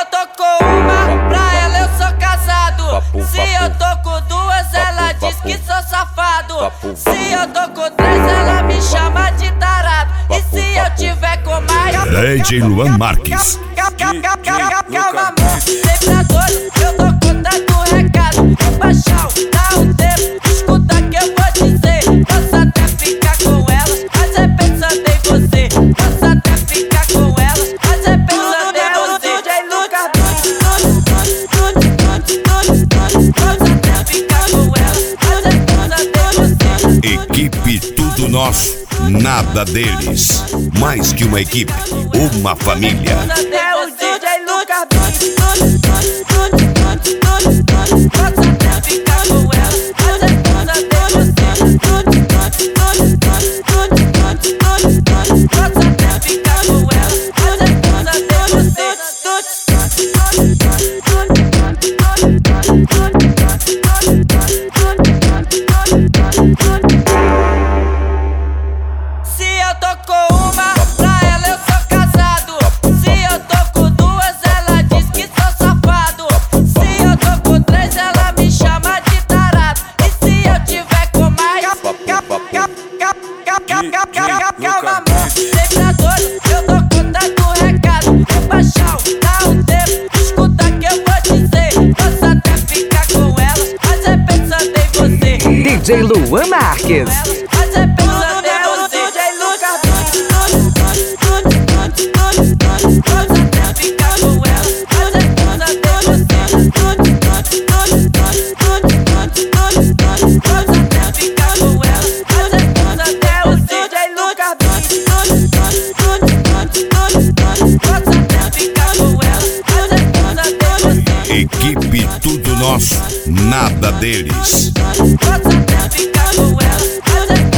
eu tô com uma, pra ela eu sou casado. Se eu tô com duas, ela diz que sou safado. Se eu tô com três, ela me chama de tarado. E se eu tiver com mais, DJ Luan Marques. calma amor, sempre a dois, eu tô contando recado. Baixão, dá um tempo, escuta que eu vou dizer. Posso até ficar com ela, mas é pensando em você. Posso até ficar com ela, mas é pensando em você. DJ Lucas, posso até ficar com ela, mas é pensando em você. Equipe Tudo Nosso, nada deles. Mais que uma equipe, uma família. É o DJ Lucas, posso até ficar com ela, mas é pensando em você. Posso até ficar com ela, mas é pensando em você. Se eu tô com uma, pra ela eu sou casado. Se eu tô com duas, ela diz que sou safado. Se eu tô com três, ela me chama de tarado. E se eu tiver com mais, calma amor, sempre a dois, eu tô contando recado. Baixão, dá um tempo, escuta que eu vou dizer. Posso até ficar com ela, mas é pensando em você. DJ Luan Marques. Mas é pensando em você. DJ Lucas, posso até ficar com ela, mas é pensando em você. Posso até ficar com ela, mas é pensando em você. DJ Lucas, posso até ficar com ela, mas é pensando em você. Equipe Tudo Nosso, nada deles. Posso até ficar com ela, mas é